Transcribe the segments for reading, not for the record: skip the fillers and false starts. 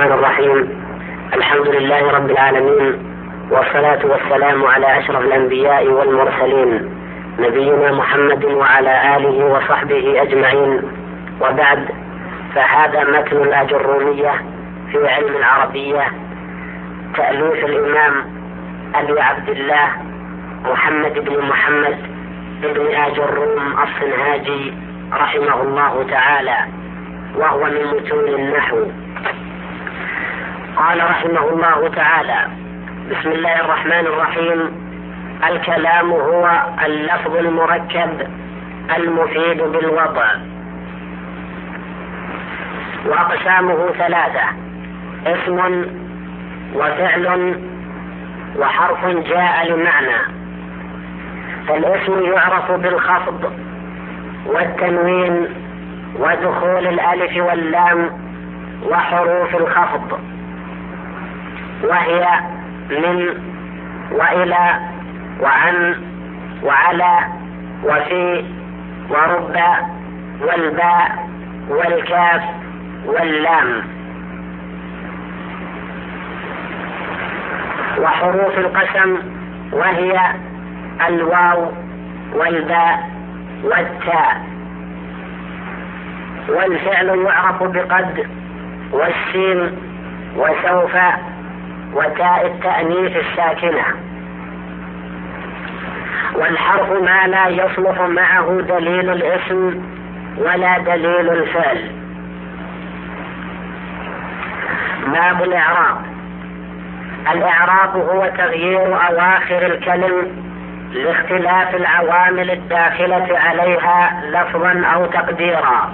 الرحمن الرحيم. الحمد لله رب العالمين، والصلاة والسلام على أشرف الأنبياء والمرسلين نبينا محمد وعلى آله وصحبه أجمعين، وبعد، فهذا متن الأجرومية في علم العربية، تأليف الإمام أبي عبد الله محمد بن محمد بن آجروم الصنهاجي رحمه الله تعالى، وهو من متون النحو. قال رحمه الله تعالى: بسم الله الرحمن الرحيم. الكلام هو اللفظ المركب المفيد بالوضع، وأقسامه ثلاثة: اسم وفعل وحرف جاء لمعنى. فالاسم يعرف بالخفض والتنوين ودخول الألف واللام وحروف الخفض، وهي من وإلى وعن وعلى وفي ورب والباء والكاف واللام. وحروف القسم وهي الواو والباء والتاء. والفعل يعرف بقد والسين وسوف وتاء التأنيث الساكنة. والحرف ما لا يصلح معه دليل الاسم ولا دليل الفعل. باب الإعراب. الإعراب هو تغيير أواخر الكلم لاختلاف العوامل الداخلة عليها لفظا أو تقديرا.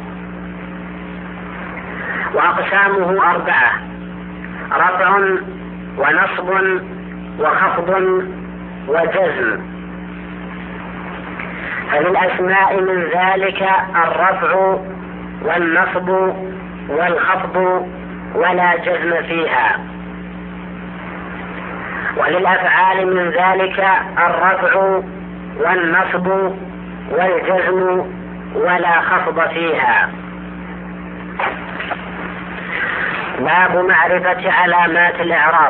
وأقسامه أربعة: رفع ونصب وخفض وجزم. فللأسماء من ذلك الرفع والنصب والخفض ولا جزم فيها. وللأفعال من ذلك الرفع والنصب والجزم ولا خفض فيها. باب معرفة علامات الإعراب.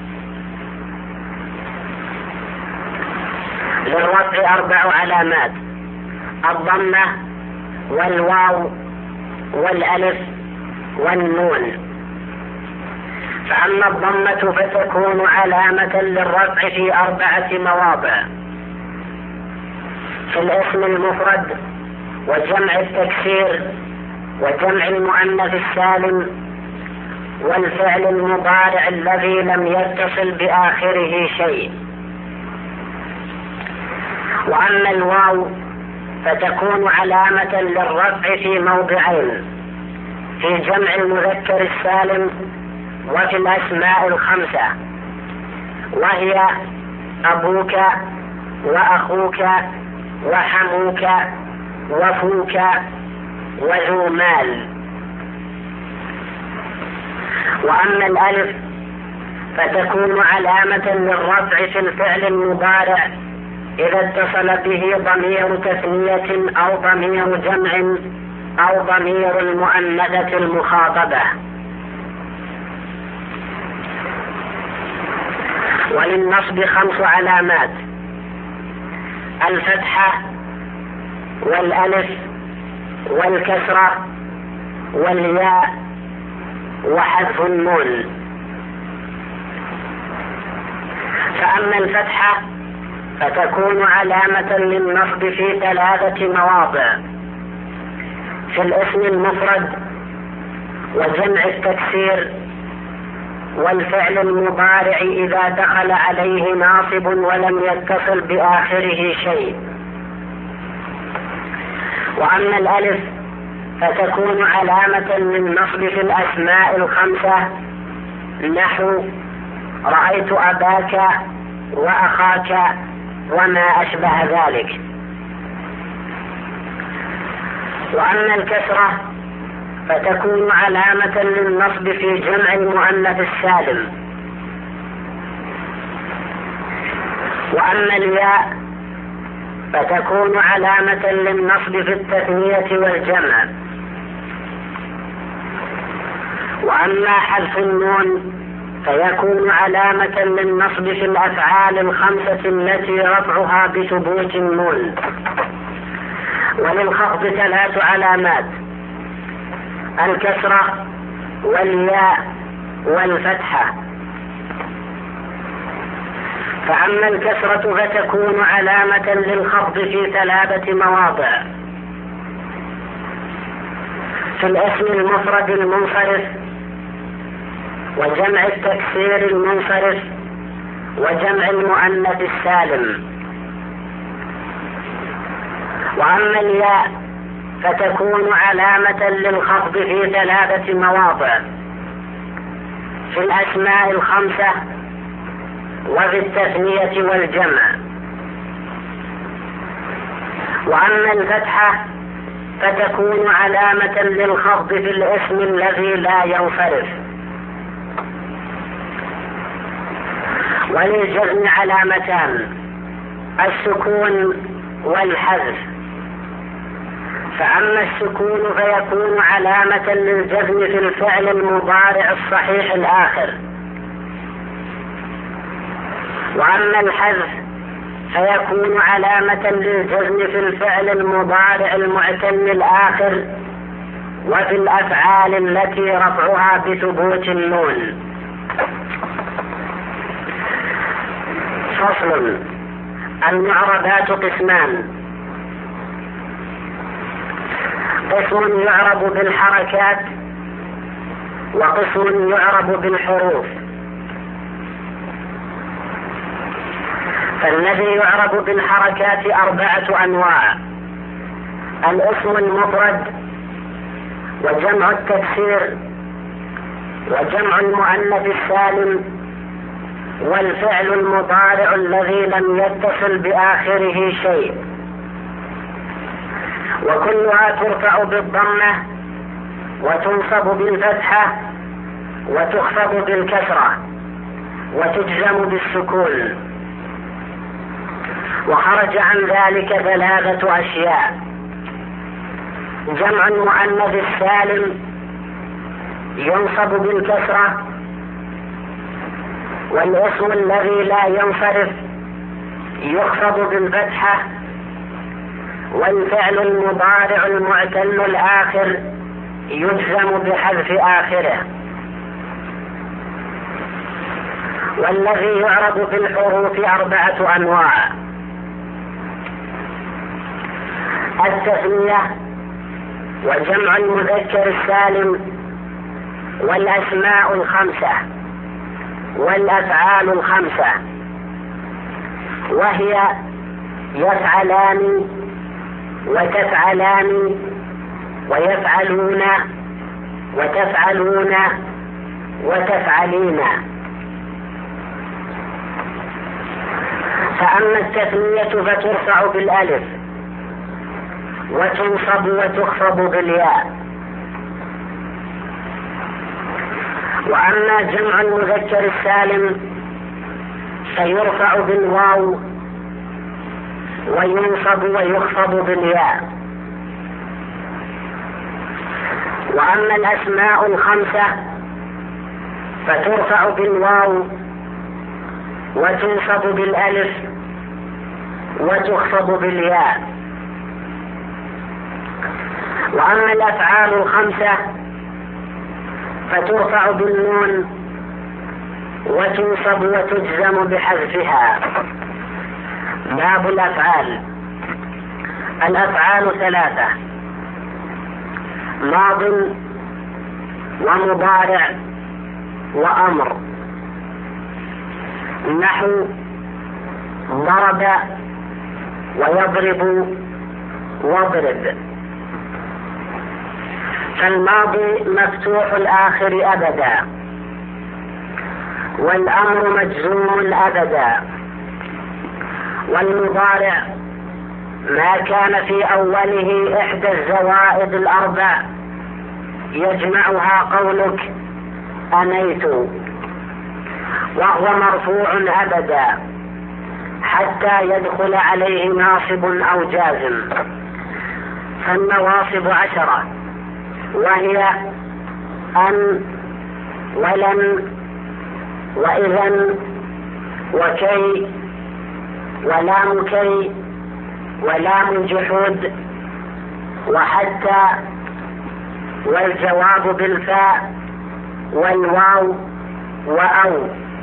للرفع 4 علامات: الضمة والواو والألف والنون. فأما الضمة فتكون علامة للرفع في 4 مواضع: في الاسم المفرد وجمع التكسير وجمع المؤنث السالم والفعل المضارع الذي لم يتصل بآخره شيء. وأما الواو فتكون علامة للرفع في موضعين: في جمع المذكر السالم وفي الأسماء 5، وهي أبوك وأخوك وحموك وفوك وذو مال. وأما الألف فتكون علامة للرفع في الفعل المضارع إذا اتصل به ضمير تثنية أو ضمير جمع أو ضمير المؤنثة المخاطبة. وللنصب 5 علامات: الفتحة والألف والكسرة والياء وحذف النون. فأما الفتحة فتكون علامة للنصب في 3 مواضع: في الاسم المفرد وجمع التكسير والفعل المضارع إذا دخل عليه ناصب ولم يتصل بآخره شيء. وأما الألف فتكون علامة للنصب في الأسماء 5، نحو رأيت أباك وأخاك وما أشبه ذلك. وأما الكسرة فتكون علامة للنصب في جمع المؤنث السالم. وأما الياء فتكون علامة للنصب في التثنية والجمع. وأما حذف النون فيكون علامة للنصب في الأفعال الخمسة التي رفعها بثبوت النون. وللخفض 3 علامات: الكسرة والياء والفتحة. فأما الكسرة فتكون علامة للخفض في 3 مواضع: في الاسم المفرد المنصرف، وجمع التكسير المنصرف، وجمع المؤنث السالم. وأما الياء فتكون علامة للخفض في 3 مواضع: في الأسماء الخمسة، وفي التثنية والجمع. وأما الفتحة فتكون علامة للخفض في الاسم الذي لا ينصرف. وللجزم علامتان: السكون والحذف. فأما السكون فيكون علامة للجزم في الفعل المضارع الصحيح الآخر. وأما الحذف فيكون علامة للجزم في الفعل المضارع المعتل الآخر، وفي الأفعال التي رفعها بثبوت النون. فصل: المعربات قسمان: قسم يعرب بالحركات، وقسم يعرب بالحروف. فالذي يعرب بالحركات 4 أنواع: الاسم المفرد، وجمع التكسير، وجمع المؤنث السالم، والفعل المضارع الذي لم يتصل بآخره شيء. وكلها ترفع بالضمة، وتنصب بالفتحة، وتخفض بالكسرة، وتجزم بالسكون. وخرج عن ذلك 3 أشياء: جمع المؤنث السالم ينصب بالكسرة، والاسم الذي لا ينصرف يخفض بالفتحة، والفعل المضارع المعتل الآخر يجزم بحذف آخره. والذي يعرب بالحروف 4 أنواع: التثنية، وجمع المذكر السالم، والأسماء الخمسة، والأفعال الخمسة، وهي يفعلان، وتفعلان، ويفعلون، وتفعلون، وتفعلين. فأما التثنية فترفع بالألف، وتنصب وتخفض بالياء. وأما جمع المذكر السالم فيرفع بالواو، وينصب ويخفض بالياء. وأما الأسماء الخمسة فترفع بالواو، وتنصب بالألف، وتخفض بالياء. وأما الأفعال الخمسة فترفع بالنون، وتنصب وتجزم بحذفها. باب الأفعال. الأفعال 3: ماض، ومضارع، وأمر. نحو ضرب، ويضرب، واضرب. فالماضي مفتوح الآخر أبدا، والأمر مجزوم أبدا. والمضارع ما كان في أوله إحدى الزوائد الأربع يجمعها قولك أنيت، وهو مرفوع أبدا حتى يدخل عليه ناصب أو جازم. فالنواصب 10، وهي أن، ولن وإذن وكي ولام كي ولام الجحود وحتى والجواب بالفاء والواو وأو.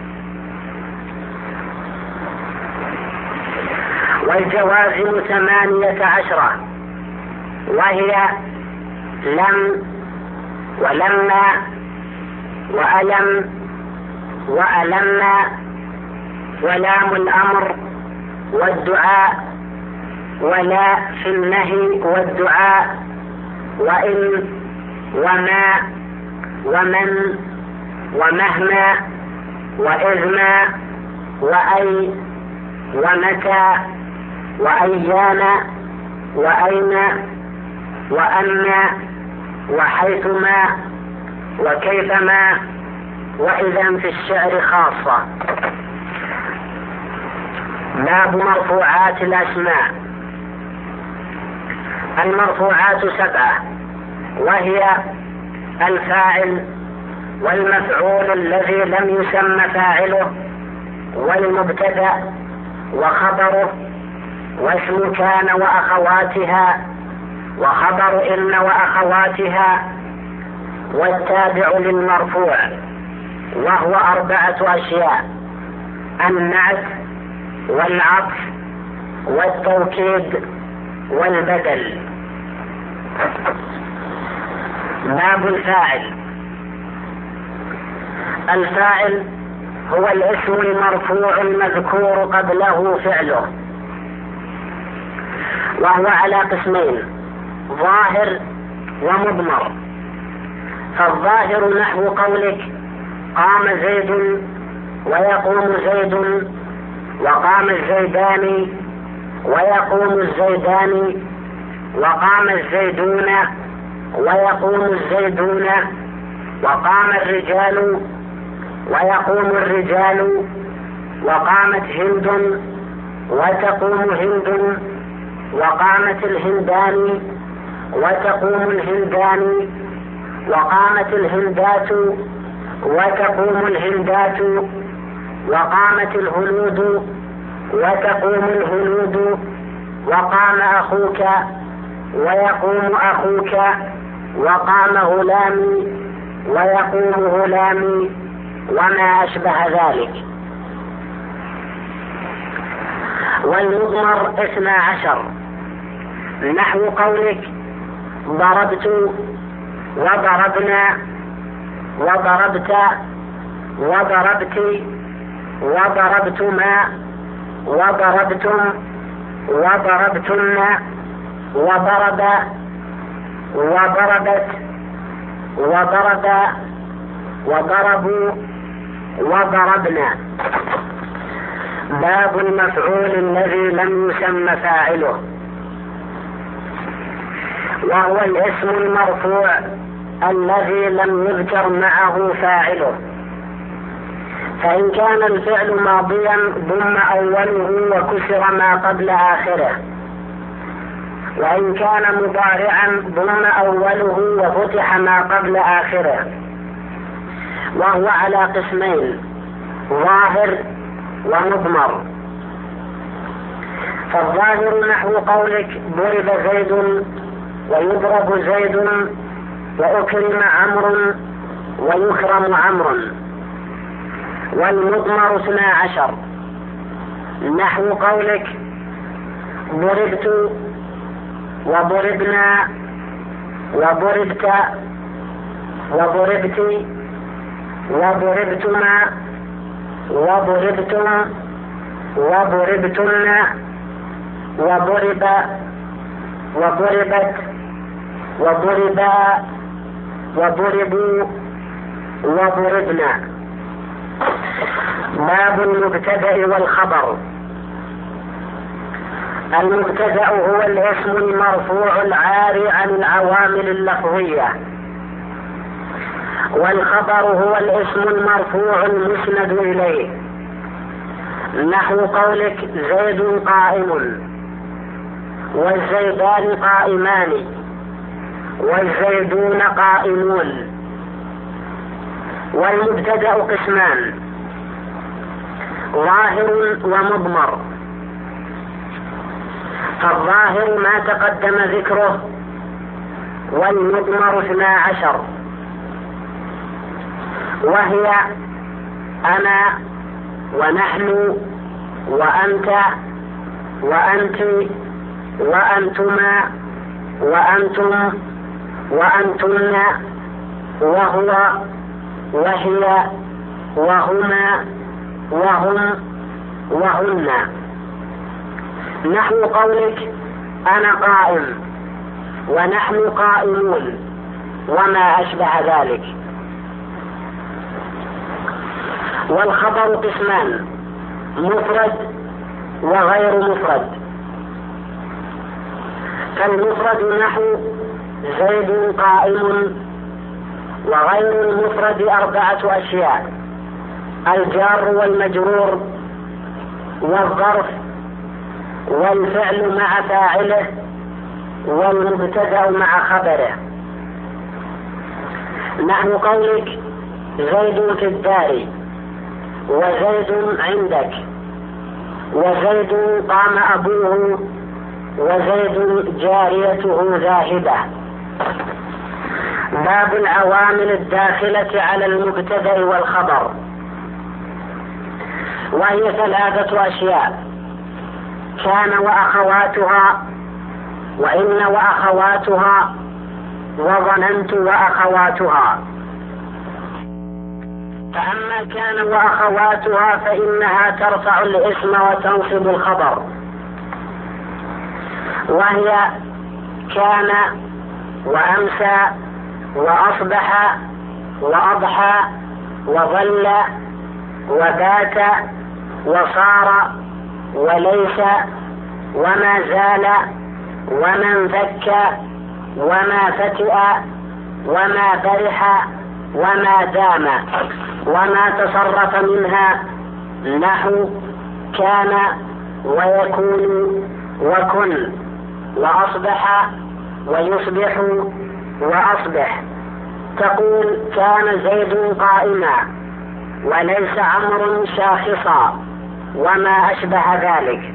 والجوازم 18 وهي لم ولما وألم وألمنا ولام الأمر والدعاء ولا في النهي والدعاء وإن وما ومن ومهما وإذما وأي ومتى وأيان وأين وأن وحيثما وكيفما وإذا في الشعر خاصة. باب مرفوعات الأسماء. المرفوعات 7 وهي الفاعل والمفعول الذي لم يسمى فاعله والمبتدأ وخبره واسم كان وأخواتها وخبر إن وأخواتها والتابع للمرفوع وهو 4 أشياء: النعت والعطف والتوكيد والبدل. باب الفاعل. الفاعل هو الاسم المرفوع المذكور قبله فعله، وهو على قسمين: ظاهر ومضمر. فالظاهر نحو قولك قام زيد ويقوم زيد وقام الزيدان ويقوم الزيدان وقام الزيدون ويقوم الزيدون وقام الرجال ويقوم الرجال وقامت هند وتقوم هند وقامت الهندان وتقوم الهندان وقامت الهندات وتقوم الهندات وقامت الهنود وتقوم الهنود وقام أخوك ويقوم أخوك وقام غلامي ويقوم غلامي وما أشبه ذلك. والمضمر 12 نحو قولك ضربت وضربنا وضربت وضربت وضربتما وضربتم وضربتن وضرب وضربت وضرب وضربوا وضربنا. باب المفعول الذي لم يسمى فاعله، وهو الاسم المرفوع الذي لم يذكر معه فاعله. فإن كان الفعل ماضيا ضم أوله وكسر ما قبل آخره، وإن كان مضارعا ضم أوله وفتح ما قبل آخره، وهو على قسمين: ظاهر ومضمر. فالظاهر نحو قولك ضرب زيد ويضرب زيد وأكرم عمرو ويكرم عمرو. والمضمر 12 نحو قولك ضربت وضربنا وضربت وضربت وضربتما وضربتم وضربتن وضرب وضربت وضربا وضربوا وضربنا. باب المبتدأ والخبر. المبتدأ هو الاسم المرفوع العاري عن العوامل اللفظية، والخبر هو الاسم المرفوع المسند إليه، نحو قولك زيد قائم والزيدان قائمان والزيدون قائمون. والمبتدأ قسمان: ظاهر ومضمر. فالظاهر ما تقدم ذكره، والمضمر 12، وهي أنا ونحن وأنت وأنت وأنتما وأنتم وأنتن وهو وهي وهما وهم وهن. نحو قولك أنا قائم ونحن قائمون وما أشبه ذلك. والخبر قسمان: مفرد وغير مفرد. فالمفرد نحو زيد قائم، وغير المفرد 4 أشياء: الجار والمجرور والظرف والفعل مع فاعله والمبتدأ مع خبره. نحو قولك زيد في الدار، وزيد عندك، وزيد قام أبوه، وزيد جاريته ذاهبة. باب العوامل الداخلة على المبتدأ والخبر، وهي 3 أشياء: كان وأخواتها، وإن وأخواتها، وظننت وأخواتها. فأما كان وأخواتها فإنها ترفع الاسم وتنصب الخبر، وهي كان وأمسى وأصبح وأضحى وظل وبات وصار وليس وما زال وما انفك وما فتئ وما برح وما دام وما تصرف منها، نحو كان ويكون وكن وأصبح ويصبح وأصبح. تقول كان زيد قائما وليس عمرو شاخصا وما أشبه ذلك.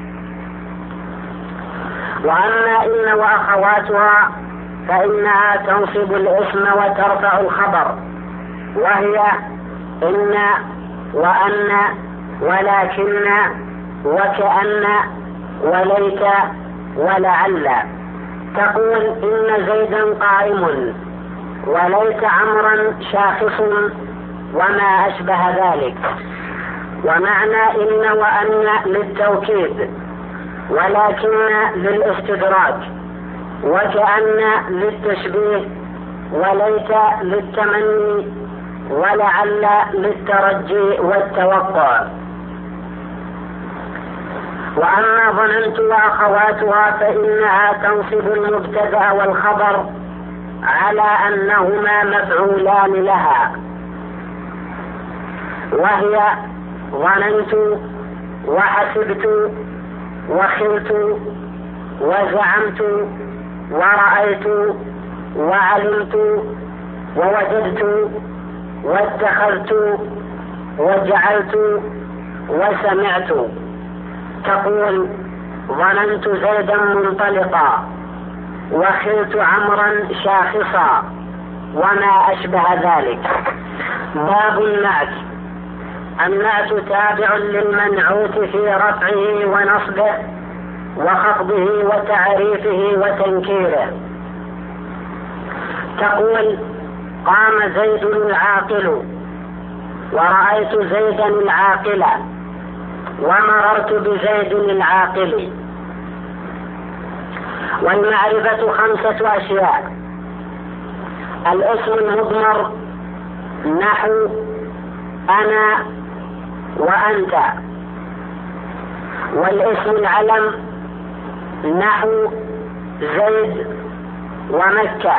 وأما إن وأخواتها فإنها تنصب الاسم وترفع الخبر، وهي إن وأن ولكن وكأن وليت ولعل. تقول إن زيدا قائم وليت عمرا شاخص وما أشبه ذلك. ومعنى إن وأن للتوكيد، ولكن للاستدراك، وكأن للتشبيه، وليت للتمني، ولعل للترجي والتوقع. وأما ظننت وأخواتها فإنها تنصب المبتدأ والخبر على أنهما مفعولان لها، وهي ظننت وحسبت وخلت وزعمت ورأيت وعلمت ووجدت واتخذت وجعلت وسمعت. تقول ظننت زيدا منطلقا وخلت عمرا شاخصا وما أشبه ذلك. باب النعت. النعت تابع للمنعوت في رفعه ونصبه وخفضه وتعريفه وتنكيره. تقول قام زيد العاقل ورأيت زيدا العاقل ومررت بزيد العاقل. والمعرفة 5 أشياء: الاسم المضمر نحو أنا وأنت، والاسم العلم نحو زيد ومكة،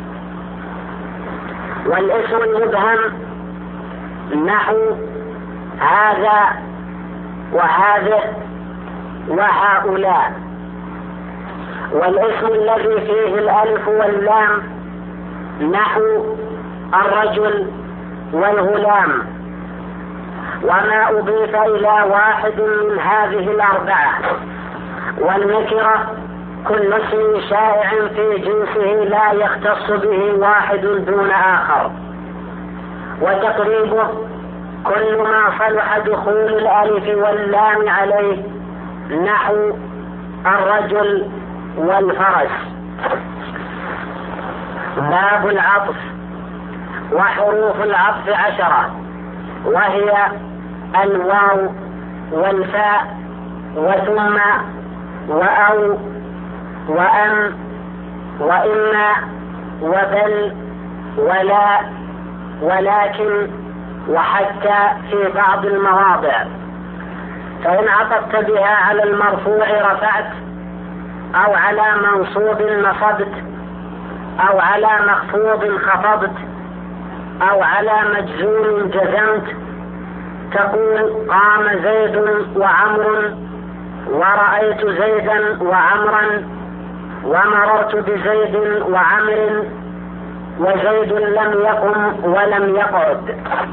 والاسم المبهم نحو هذا وهذه وهؤلاء، والاسم الذي فيه الألف واللام نحو الرجل والغلام. وما أضيف إلى واحد من هذه الأربعة. والنكرة كل اسم شائع في جنسه لا يختص به واحد دون آخر. وتقريبه كل ما صلح دخول الألف واللام عليه، نحو الرجل والفرس. باب العطف. وحروف العطف 10، وهي الواو والفاء وثم وأو وأم وإما وبل ولا ولكن وحتى في بعض المواضع. فإن عطفت بها على المرفوع رفعت، أو على منصوب نصبت، أو على مخفوض خفضت، أو على مجزوم جزمت. تقول قام زيد وعمر، ورأيت زيدا وعمرا، ومررت بزيد وعمر، وزيد لم يقم ولم يقعد.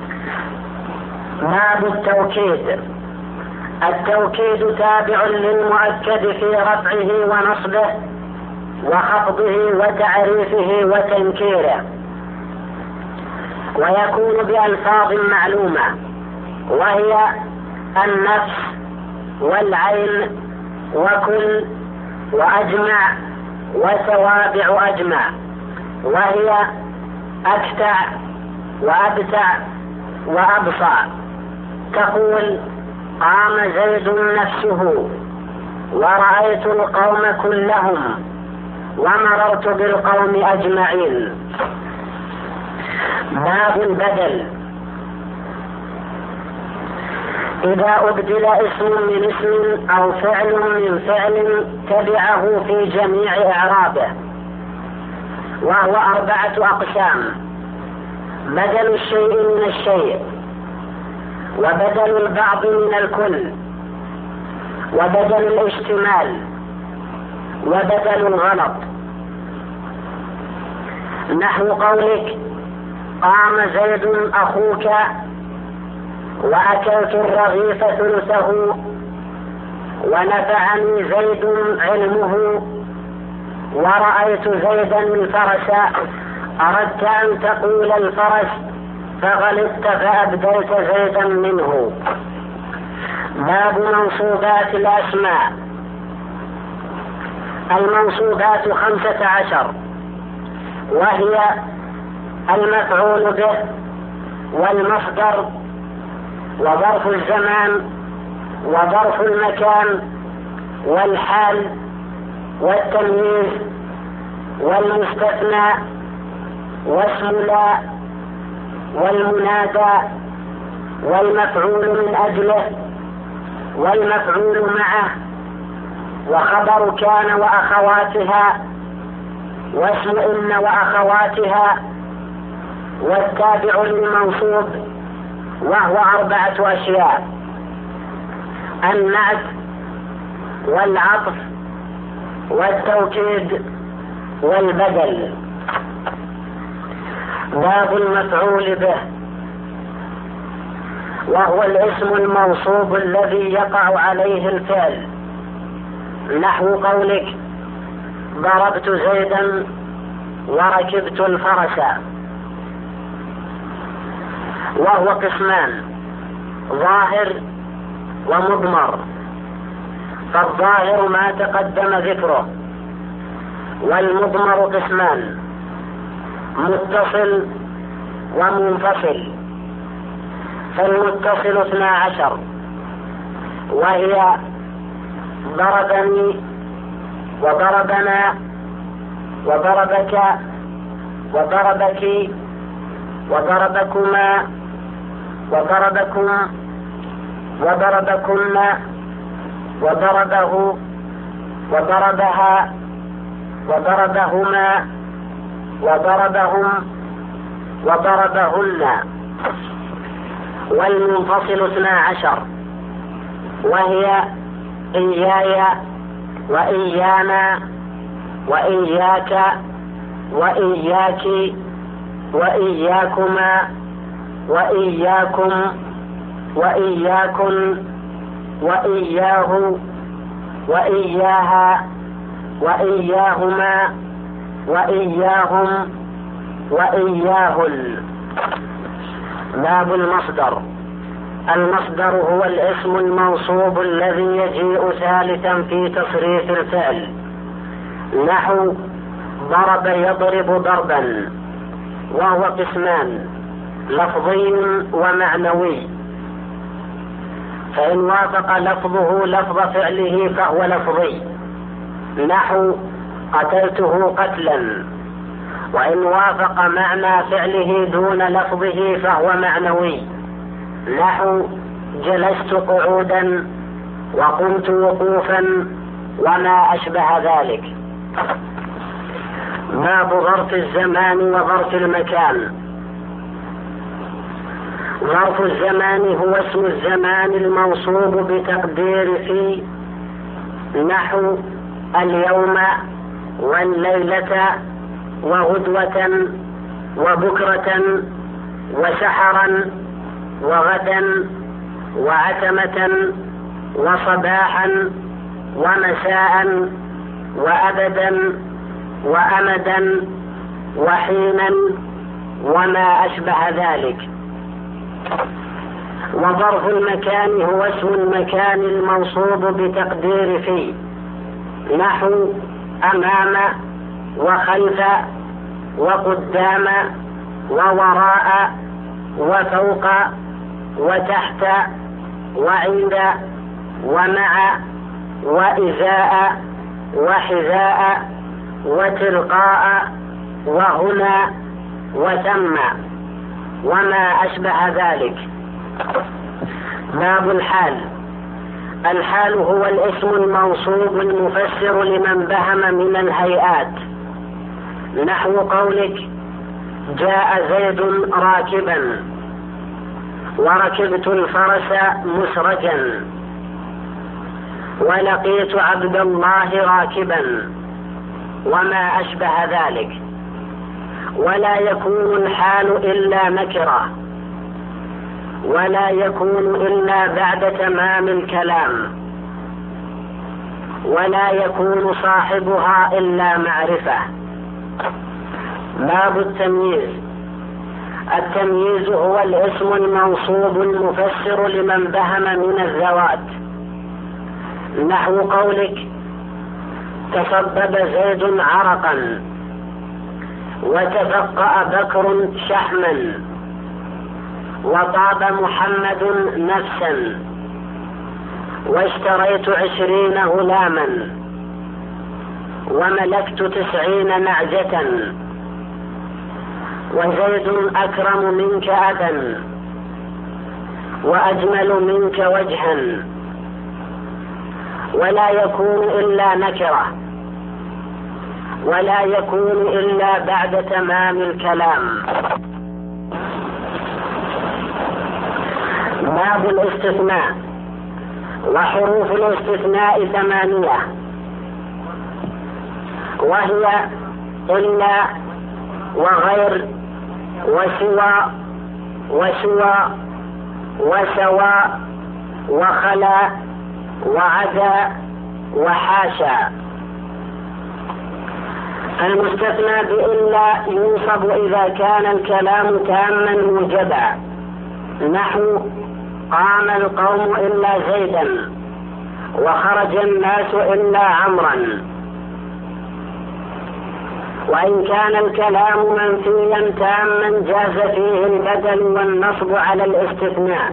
باب التوكيد. التوكيد تابع للمؤكد في رفعه ونصبه وخفضه وتعريفه وتنكيره، ويكون بألفاظ معلومة، وهي النفس والعين وكل وأجمع وتوابع أجمع، وهي أكتع وأبتع وأبصع. تقول قام زيد نفسه، ورأيت القوم كلهم، ومررت بالقوم أجمعين. باب البدل. إذا أبدل اسم من اسم أو فعل من فعل تبعه في جميع إعرابه، وهو 4 أقسام: بدل الشيء من الشيء، وبدل البعض من الكل، وبدل الاشتمال، وبدل الغلط. نحو قولك قام زيد أخوك، وأكلت الرغيف ثلثه، ونفعني زيد علمه، ورأيت زيدا الفرس. أردت أن تقول الفرس فغلطت فأبدلت زيدا منه. باب منصوبات الأسماء. المنصوبات 15، وهي المفعول به، والمصدر، وظرف الزمان، وظرف المكان، والحال، والتمييز، والمستثنى، واسم لا، والمنادى، والمفعول من أجله، والمفعول معه، وخبر كان وأخواتها، واسم إن وأخواتها، والتابع للمنصوب، وهو 4 أشياء: النعت والعطف والتوكيد والبدل. باب المفعول به، وهو الاسم الموصوب الذي يقع عليه الفعل، نحو قولك ضربت زيدا وركبت الفرس. وهو قسمان: ظاهر ومضمر. فالظاهر ما تقدم ذكره. والمضمر قسمان: متصل ومنفصل. فالمتصل 12، وهي ضربني وضربنا وضربك وضربك وضربكما وضربكم وضربكن وضربه وضربها وضربهما وضربهم وضربهن. والمنفصل 12، وهي إياي وإيانا وإياك وإياك وإياكما وإياكم وإياكن وإياه وإياها وإياهما وإياهم وإياهن. باب المصدر. المصدر هو الاسم المنصوب الذي يجيء ثالثا في تصريف الفعل، نحو ضرب يضرب ضربا، وهو قسمان: لفظي ومعنوي. فإن وافق لفظه لفظ فعله فهو لفظي، نحو قتلته قتلا. وإن وافق معنى فعله دون لفظه فهو معنوي، نحو جلست قعودا وقمت وقوفا وما أشبه ذلك. باب ظرف الزمان وظرف المكان. ظرف الزمان هو اسم الزمان المنصوب بتقدير في، نحو اليوم والليلة وغدوة وبكرة وسحرا وغدا وعتمة وصباحا ومساء وأبدا وأمدا وحينا وما أشبه ذلك. وظرف المكان هو اسم المكان المنصوب بتقدير في، نحو أمام وخلف وقدام ووراء وفوق وتحت وعند ومع وإزاء وحذاء وتلقاء وهنا وثم وما أشبه ذلك. باب الحال. الحال هو الاسم المنصوب المفسر لمن بهم من الهيئات، نحو قولك جاء زيد راكبا، وركبت الفرس مسرجا، ولقيت عبد الله راكبا وما أشبه ذلك. ولا يكون الحال إلا نكرة، ولا يكون إلا بعد تمام الكلام، ولا يكون صاحبها إلا معرفة. باب التمييز. التمييز هو الاسم المنصوب المفسر لمن بهم من الذوات، نحو قولك تصبب زيد عرقا، وتفقأ بكر شحما، وطاب محمد نفسا، واشتريت 20 غلاما، وملكت 90 نعجة، وزيد أكرم منك أبا، وأجمل منك وجها. ولا يكون إلا نكرة، ولا يكون إلا بعد تمام الكلام. باب الاستثناء. وحروف الاستثناء 8، وهي إلا وغير وسوى وسوى وسواء وخلا وعدا وحاشا. المستثنى بإلا ينصب إذا كان الكلام تاما موجبا، نحو قام القوم إلا زيدا، وخرج الناس إلا عمرا. وإن كان الكلام منفيا تاما جاز فيه البدل والنصب على الاستثناء،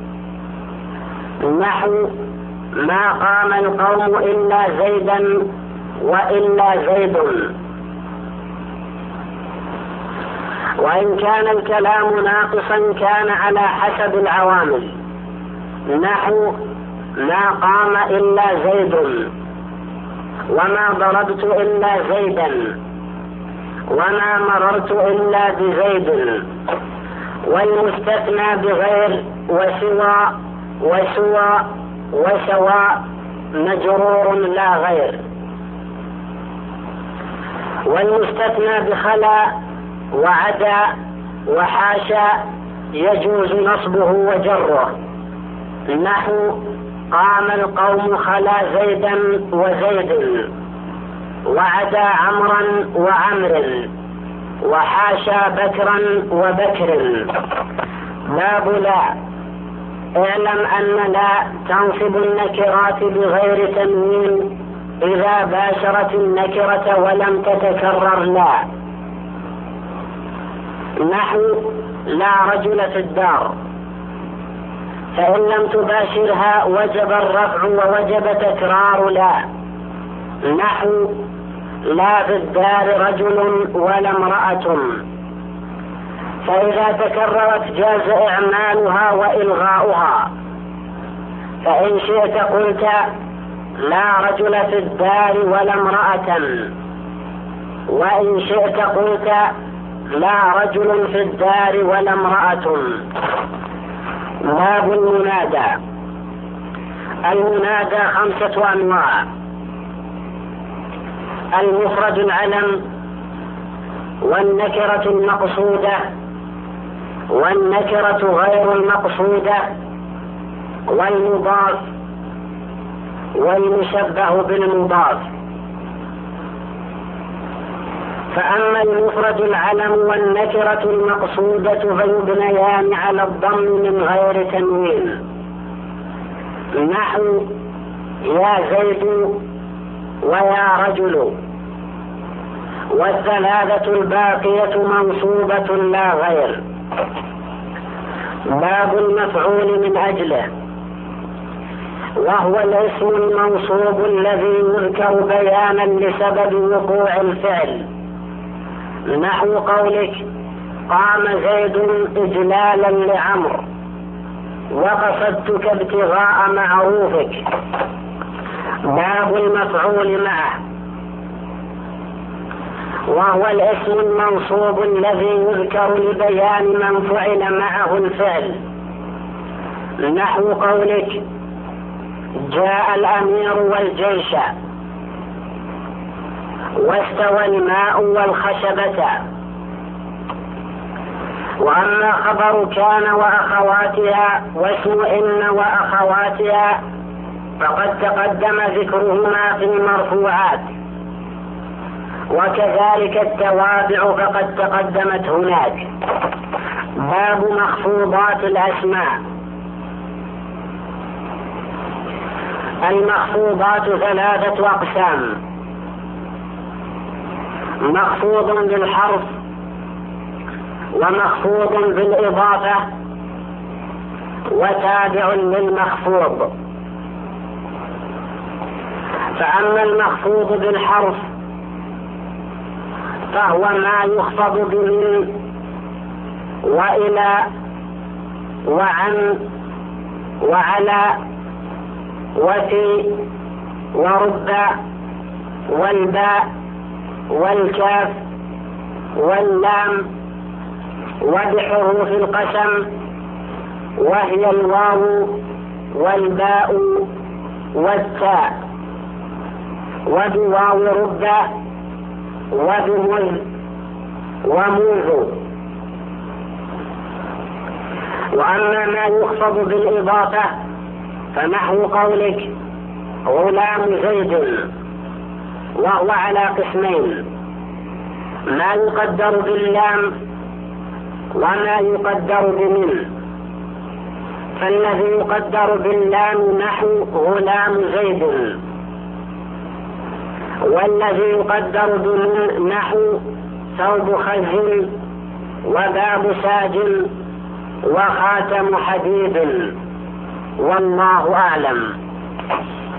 نحو ما قام القوم إلا زيدا وإلا زيد. وإن كان الكلام ناقصا كان على حسب العوامل، نحو ما قام إلا زيد، وما ضربت إلا زيدا، وما مررت إلا بزيد. والمستثنى بغير وسوى وسوى وسواء مجرور لا غير. والمستثنى بخلا وعدا وحاشا يجوز نصبه وجره، نحو قام القوم خلا زيدا وزيد، وعدا عمرا وعمر، وحاشا بكرا وبكر. باب لا. اعلم أن لا تنصب النكرات بغير تنوين إذا باشرت النكرة ولم تتكرر لا، نحو لا رجل في الدار، فإن لم تباشرها وجب الرفع ووجب تكرار لا، نحو لا في الدار رجل ولا امرأة، فإذا تكررت جاز إعمالها وإلغاؤها. فإن شئت قلت لا رجل في الدار ولا امرأة، وإن شئت قلت لا رجل في الدار ولا امرأة. باب المنادى. المنادى 5 أنواع: المفرد العلم، والنكرة المقصودة، والنكرة غير المقصودة، والمضاف، والمشبه بالمضاف. فأما المفرد العلم والنكرة المقصودة فيبنيان على الضم من غير تنوين، نحو يا زيد ويا رجل، والثلاثة الباقية منصوبة لا غير. باب المفعول من أجله، وهو الاسم المنصوب الذي يذكر بيانا لسبب وقوع الفعل، نحو قولك قام زيد إجلالا لعمر، وقصدتك ابتغاء معروفك. باب المفعول معه، وهو الاسم المنصوب الذي يذكر لبيان من فعل معه الفعل، نحو قولك جاء الأمير والجيش، واستوى الماء والخشبة. وأما خبر كان وأخواتها واسم إن وأخواتها فقد تقدم ذكرهما في المرفوعات، وكذلك التوابع فقد تقدمت هناك. باب مخفوضات الأسماء. المخفوضات 3 أقسام: مخفوض بالحرف، ومخفوض بالإضافة، وتابع للمخفوض. فأما المخفوض بالحرف فهو ما يخفض بمن وإلى وعن وعلى وفي ورب والباء والكاف واللام، وبحروف القسم وهي الواو والباء والتاء، وبواو رب وبمذ وموذ. وأما ما يخفض بالإضافة فنحو قولك غلام زيد، وهو على قسمين: ما يقدر باللام وما يقدر بمن. فالذي يقدر باللام نحو غلام زيد، والذي يقدر بمن نحو ثوب خز وباب ساج وخاتم حديد. والله أعلم.